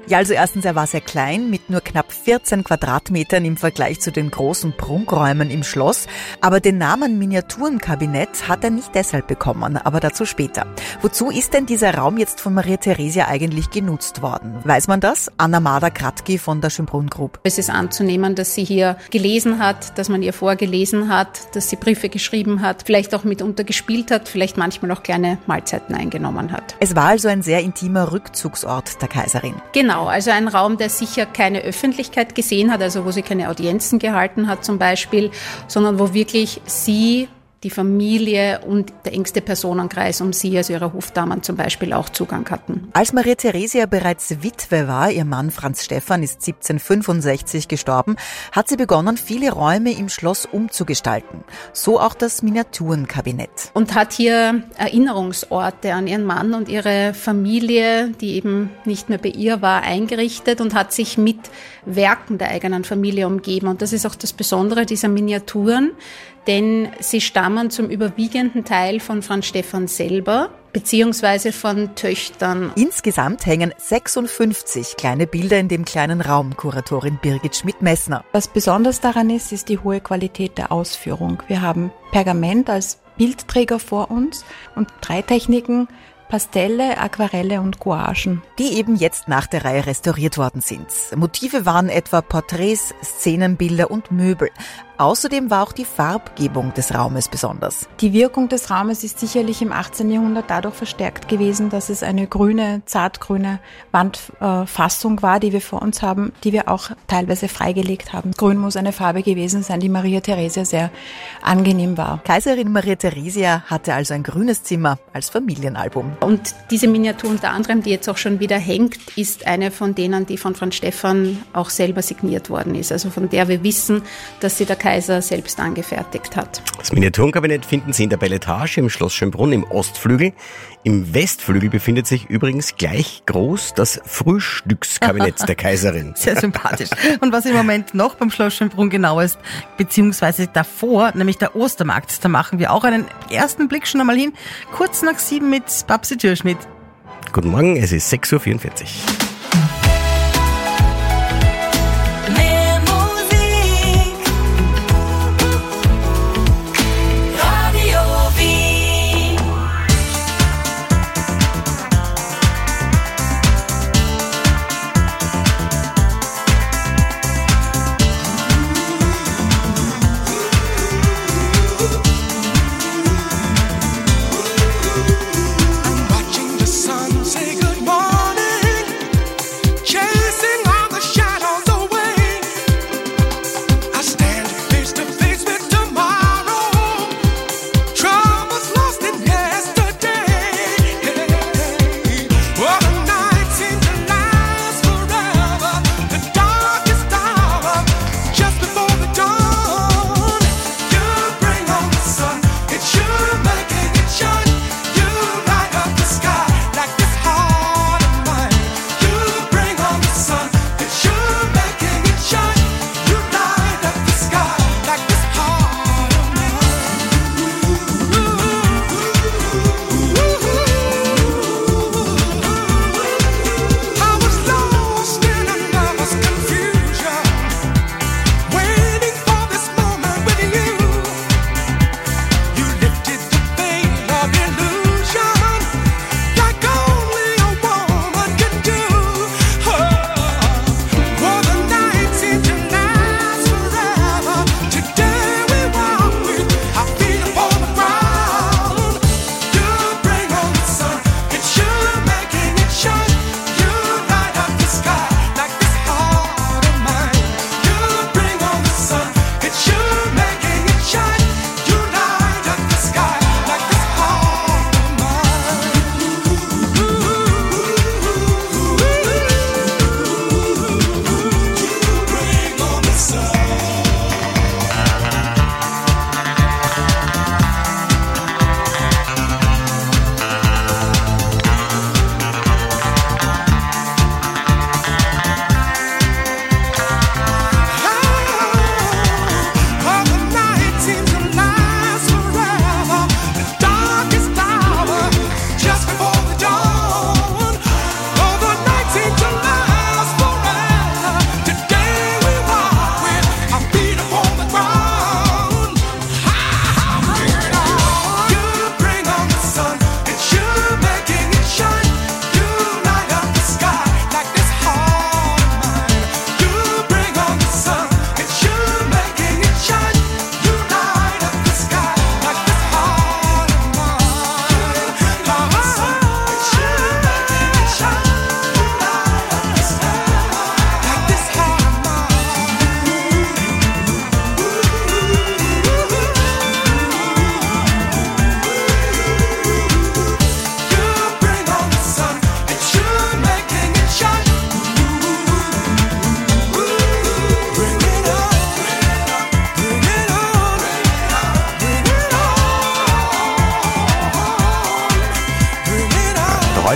Ja, also erstens, er war sehr klein, mit nur knapp vierzehn Quadratmetern im Vergleich zu den großen Prunkräumen im Schloss. Aber den Namen Miniaturenkabinett hat er nicht deshalb bekommen, aber dazu später. Wozu ist denn dieser Raum jetzt von Maria Theresia eigentlich genutzt worden? Weiß man das? Anna Mader-Kratky von der Schönbrunn Group. Es ist anzunehmen, dass sie hier gelesen hat, dass man ihr vorgelesen hat, dass sie Briefe geschrieben hat, vielleicht auch mitunter gespielt hat, vielleicht manchmal auch kleine Mahlzeiten eingenommen hat. Es war also ein sehr intimer Rückzugsort der Kaiserin. Genau, also ein Raum, der sicher keine Öffentlichkeit gesehen hat, also wo sie keine Audienzen gehalten hat zum Beispiel, sondern wo wirklich sie, die Familie und der engste Personenkreis um sie, also ihre Hofdamen zum Beispiel, auch Zugang hatten. Als Maria Theresia bereits Witwe war, ihr Mann Franz Stephan ist siebzehnhundertfünfundsechzig gestorben, hat sie begonnen, viele Räume im Schloss umzugestalten. So auch das Miniaturenkabinett. Und hat hier Erinnerungsorte an ihren Mann und ihre Familie, die eben nicht mehr bei ihr war, eingerichtet und hat sich mit Werken der eigenen Familie umgeben. Und das ist auch das Besondere dieser Miniaturen, denn sie stammen zum überwiegenden Teil von Franz Stephan selber, beziehungsweise von Töchtern. Insgesamt hängen sechsundfünfzig kleine Bilder in dem kleinen Raum, Kuratorin Birgit Schmidt-Messner. Was besonders daran ist, ist die hohe Qualität der Ausführung. Wir haben Pergament als Bildträger vor uns und drei Techniken: Pastelle, Aquarelle und Gouachen. Die eben jetzt nach der Reihe restauriert worden sind. Motive waren etwa Porträts, Szenenbilder und Möbel. Außerdem war auch die Farbgebung des Raumes besonders. Die Wirkung des Raumes ist sicherlich im achtzehnten Jahrhundert dadurch verstärkt gewesen, dass es eine grüne, zartgrüne Wandfassung war, die wir vor uns haben, die wir auch teilweise freigelegt haben. Grün muss eine Farbe gewesen sein, die Maria Theresia sehr angenehm war. Kaiserin Maria Theresia hatte also ein grünes Zimmer als Familienalbum. Und diese Miniatur unter anderem, die jetzt auch schon wieder hängt, ist eine von denen, die von Franz Stephan auch selber signiert worden ist. Also von der wir wissen, dass sie der Kaiser selbst angefertigt hat. Das Miniaturenkabinett finden Sie in der Belle Etage im Schloss Schönbrunn im Ostflügel. Im Westflügel befindet sich übrigens gleich groß das Frühstückskabinett der Kaiserin. Sehr sympathisch. Und was im Moment noch beim Schloss Schönbrunn genau ist, beziehungsweise davor, nämlich der Ostermarkt, da machen wir auch einen ersten Blick schon einmal hin, kurz nach sieben mit Babsi Türschmidt. Guten Morgen, es ist sechs Uhr vierundvierzig.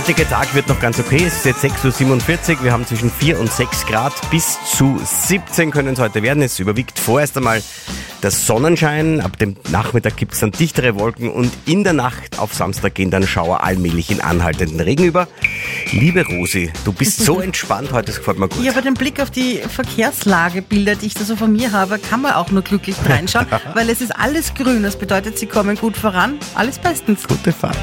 heutige Tag wird noch ganz okay. Es ist jetzt sechs Uhr siebenundvierzig. Wir haben zwischen vier und sechs Grad. Bis zu siebzehn können es heute werden. Es überwiegt vorerst einmal der Sonnenschein. Ab dem Nachmittag gibt es dann dichtere Wolken und in der Nacht auf Samstag gehen dann Schauer allmählich in anhaltenden Regen über. Liebe Rosi, du bist so entspannt heute, das gefällt mir gut. Ja, aber den Blick auf die Verkehrslagebilder, die ich da so von mir habe, kann man auch nur glücklich reinschauen, weil es ist alles grün. Das bedeutet, sie kommen gut voran. Alles bestens. Gute Fahrt.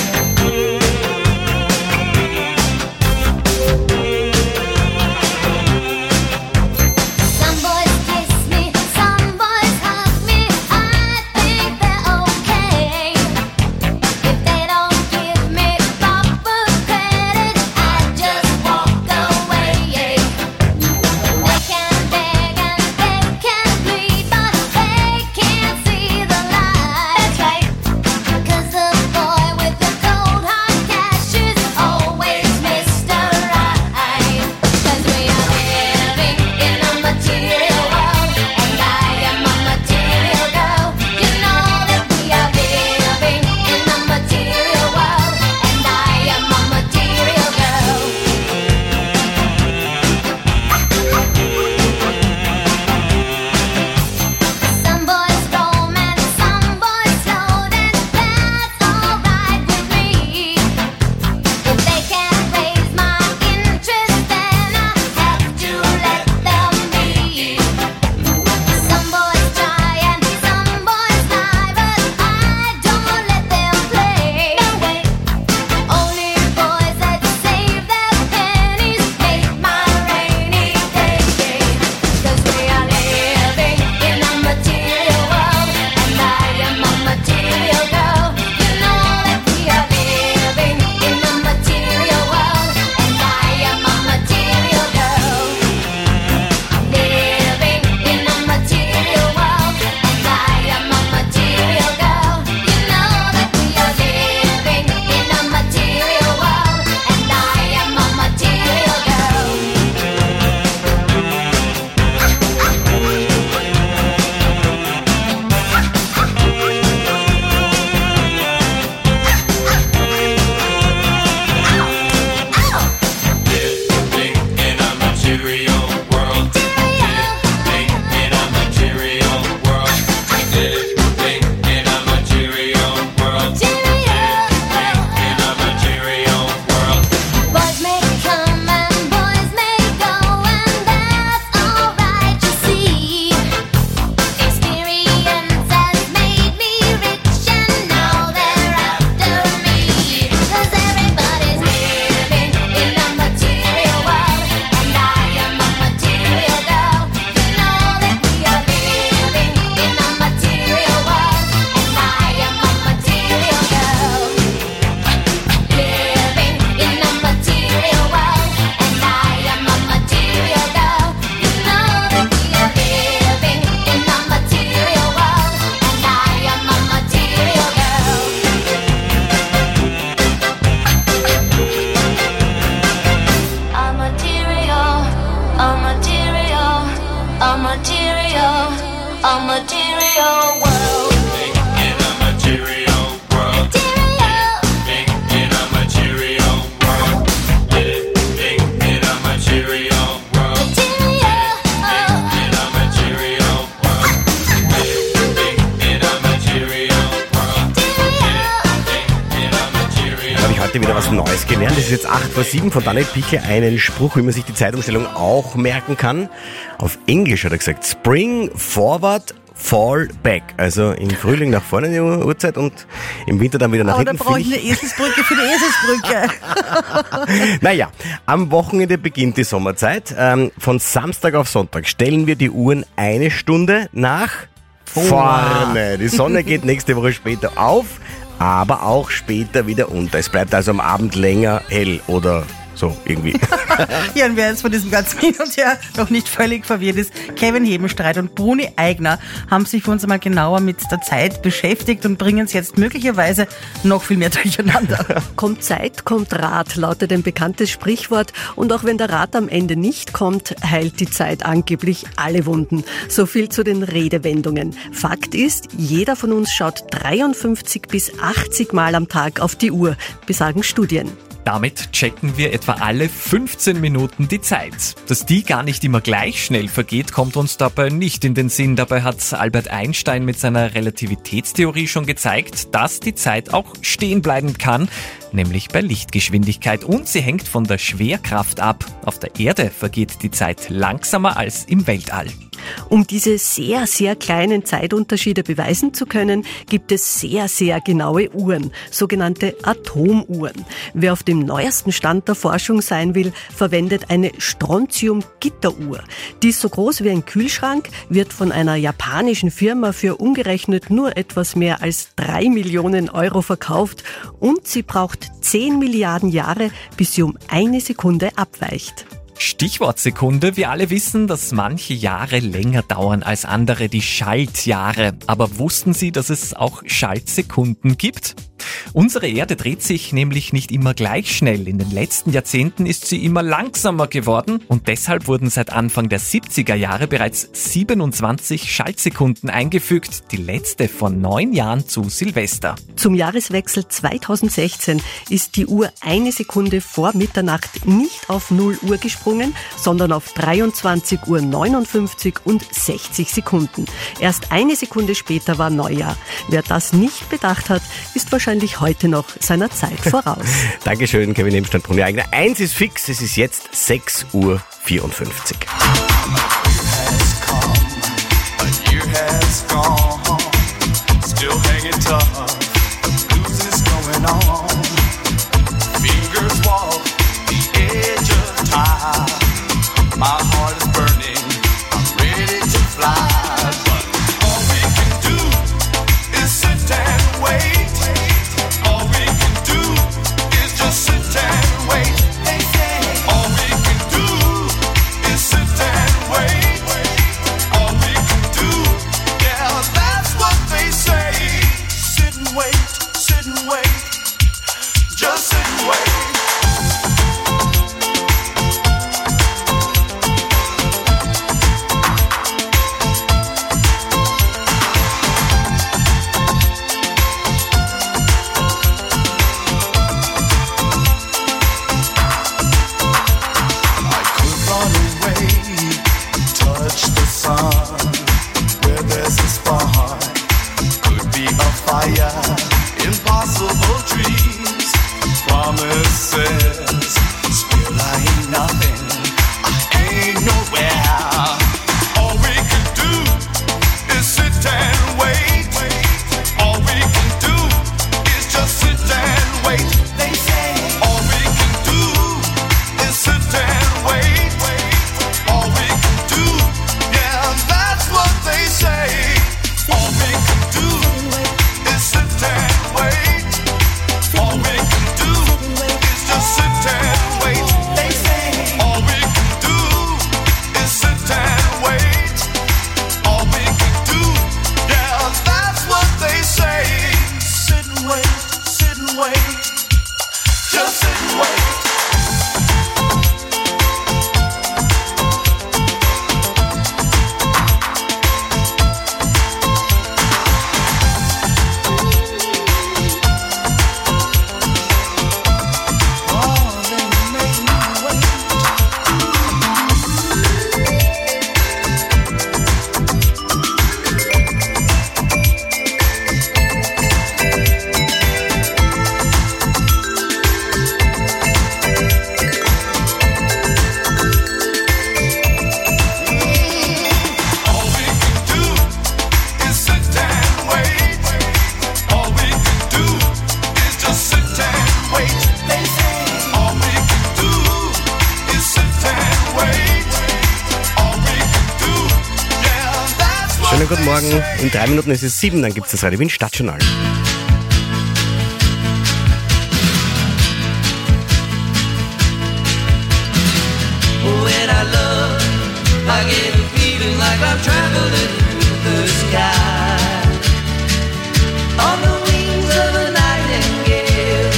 Wieder was Neues gelernt. Es ist jetzt acht vor sieben von Daniel Pichler, einen Spruch, wie man sich die Zeitumstellung auch merken kann. Auf Englisch hat er gesagt, Spring forward, fall back. Also im Frühling nach vorne die Uhrzeit und im Winter dann wieder nach oh, hinten. Da brauche ich eine Eselsbrücke für die Eselsbrücke. Naja, am Wochenende beginnt die Sommerzeit. Ähm, von Samstag auf Sonntag stellen wir die Uhren eine Stunde nach vorne. Die Sonne geht nächste Woche später auf, aber auch später wieder unter. Es bleibt also am Abend länger hell oder so irgendwie. Ja, und wer jetzt von diesem ganzen Hin und Her noch nicht völlig verwirrt ist, Kevin Hebenstreit und Bruni Eigner haben sich für uns einmal genauer mit der Zeit beschäftigt und bringen es jetzt möglicherweise noch viel mehr durcheinander. Kommt Zeit, kommt Rat, lautet ein bekanntes Sprichwort. Und auch wenn der Rat am Ende nicht kommt, heilt die Zeit angeblich alle Wunden. So viel zu den Redewendungen. Fakt ist, jeder von uns schaut dreiundfünfzig bis achtzig Mal am Tag auf die Uhr, besagen Studien. Damit checken wir etwa alle fünfzehn Minuten die Zeit. Dass die gar nicht immer gleich schnell vergeht, kommt uns dabei nicht in den Sinn. Dabei hat Albert Einstein mit seiner Relativitätstheorie schon gezeigt, dass die Zeit auch stehen bleiben kann, nämlich bei Lichtgeschwindigkeit. Und sie hängt von der Schwerkraft ab. Auf der Erde vergeht die Zeit langsamer als im Weltall. Um diese sehr, sehr kleinen Zeitunterschiede beweisen zu können, gibt es sehr, sehr genaue Uhren, sogenannte Atomuhren. Wer auf dem neuesten Stand der Forschung sein will, verwendet eine Strontium-Gitteruhr. Die ist so groß wie ein Kühlschrank, wird von einer japanischen Firma für umgerechnet nur etwas mehr als drei Millionen Euro verkauft und sie braucht zehn Milliarden Jahre, bis sie um eine Sekunde abweicht. Stichwort Sekunde. Wir alle wissen, dass manche Jahre länger dauern als andere, die Schaltjahre. Aber wussten Sie, dass es auch Schaltsekunden gibt? Unsere Erde dreht sich nämlich nicht immer gleich schnell. In den letzten Jahrzehnten ist sie immer langsamer geworden und deshalb wurden seit Anfang der siebziger Jahre bereits siebenundzwanzig Schaltsekunden eingefügt, die letzte vor neun Jahren zu Silvester. Zum Jahreswechsel zweitausendsechzehn ist die Uhr eine Sekunde vor Mitternacht nicht auf null Uhr gesprungen, sondern auf dreiundzwanzig Uhr neunundfünfzig und sechzig Sekunden. Erst eine Sekunde später war Neujahr. Wer das nicht bedacht hat, ist wahrscheinlich heute noch seiner Zeit voraus. Dankeschön, Kevin Nemstand, Brunner Eigner. Eins ist fix, es ist jetzt sechs Uhr vierundfünfzig. Impossible dreams, promises, still I ain't nothing, I ain't nowhere. All we can do is sit and wait. All we can do is just sit and wait. They say all we can do is sit and wait. All we can do, yeah, that's what they say. All we can do is sit and wait. All we can do is just sit and wait. They say all we can do is sit and wait. All we can do, yeah, that's what they say. Sit and wait, sit and wait, just sit and wait. Schönen guten Morgen. In drei Minuten ist es sieben, dann gibt es das Radio Wien Stadtjournal. When I love, I get a feeling like I'm traveling through the sky on the wings of a nightingale.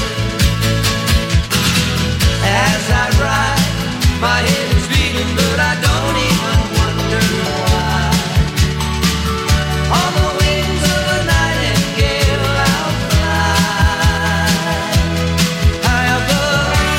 As I ride, my head is beating, but I don't even wonder why. On the wings of a nightingale, I'll fly high above.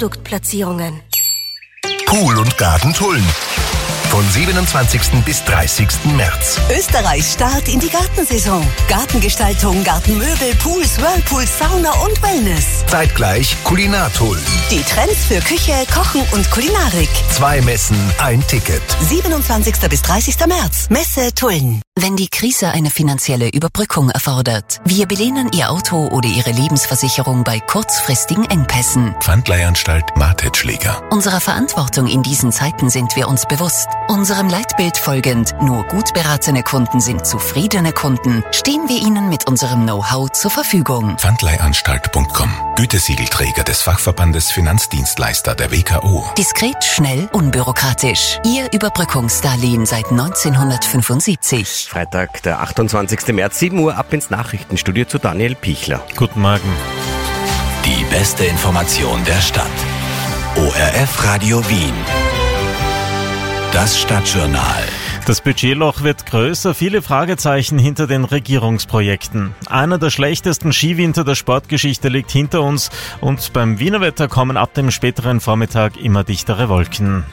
Produktplatzierungen. Pool und Garten Tulln. Von siebenundzwanzigsten bis dreißigsten März. Österreichs Start in die Gartensaison. Gartengestaltung, Gartenmöbel, Pools, Whirlpools, Sauna und Wellness. Zeitgleich Kulinartulln. Die Trends für Küche, Kochen und Kulinarik. Zwei Messen, ein Ticket. siebenundzwanzigsten bis dreißigsten März. Messe Tulln. Wenn die Krise eine finanzielle Überbrückung erfordert, wir belehnen Ihr Auto oder Ihre Lebensversicherung bei kurzfristigen Engpässen. Pfandleihanstalt Martetschläger. Unserer Verantwortung in diesen Zeiten sind wir uns bewusst. Unserem Leitbild folgend, nur gut beratene Kunden sind zufriedene Kunden, stehen wir Ihnen mit unserem Know-how zur Verfügung. Pfandleihanstalt punkt com. Gütesiegelträger des Fachverbandes Finanzdienstleister der W K O. Diskret, schnell, unbürokratisch. Ihr Überbrückungsdarlehen seit neunzehnhundertfünfundsiebzig. Freitag, der achtundzwanzigsten März, sieben Uhr, ab ins Nachrichtenstudio zu Daniel Pichler. Guten Morgen. Die beste Information der Stadt. O R F Radio Wien. Das Stadtjournal. Das Budgetloch wird größer, viele Fragezeichen hinter den Regierungsprojekten. Einer der schlechtesten Skiwinter der Sportgeschichte liegt hinter uns und beim Wiener Wetter kommen ab dem späteren Vormittag immer dichtere Wolken.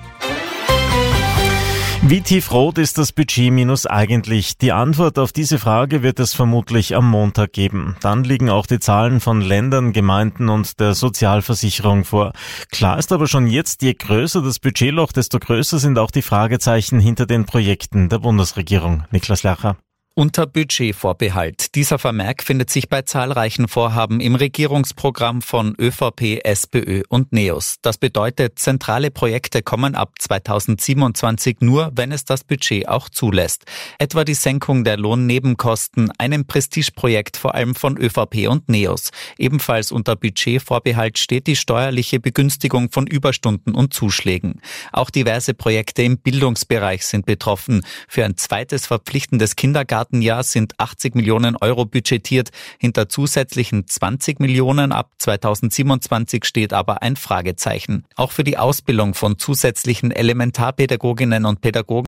Wie tiefrot ist das Budgetminus eigentlich? Die Antwort auf diese Frage wird es vermutlich am Montag geben. Dann liegen auch die Zahlen von Ländern, Gemeinden und der Sozialversicherung vor. Klar ist aber schon jetzt, je größer das Budgetloch, desto größer sind auch die Fragezeichen hinter den Projekten der Bundesregierung. Niklas Lacher. Unter Budgetvorbehalt. Dieser Vermerk findet sich bei zahlreichen Vorhaben im Regierungsprogramm von ÖVP, SPÖ und NEOS. Das bedeutet, zentrale Projekte kommen ab zweitausendsiebenundzwanzig nur, wenn es das Budget auch zulässt. Etwa die Senkung der Lohnnebenkosten, einem Prestigeprojekt vor allem von ÖVP und NEOS. Ebenfalls unter Budgetvorbehalt steht die steuerliche Begünstigung von Überstunden und Zuschlägen. Auch diverse Projekte im Bildungsbereich sind betroffen. Für ein zweites verpflichtendes Kindergarten Jahr sind achtzig Millionen Euro budgetiert. Hinter zusätzlichen zwanzig Millionen ab zweitausendsiebenundzwanzig steht aber ein Fragezeichen. Auch für die Ausbildung von zusätzlichen Elementarpädagoginnen und Pädagogen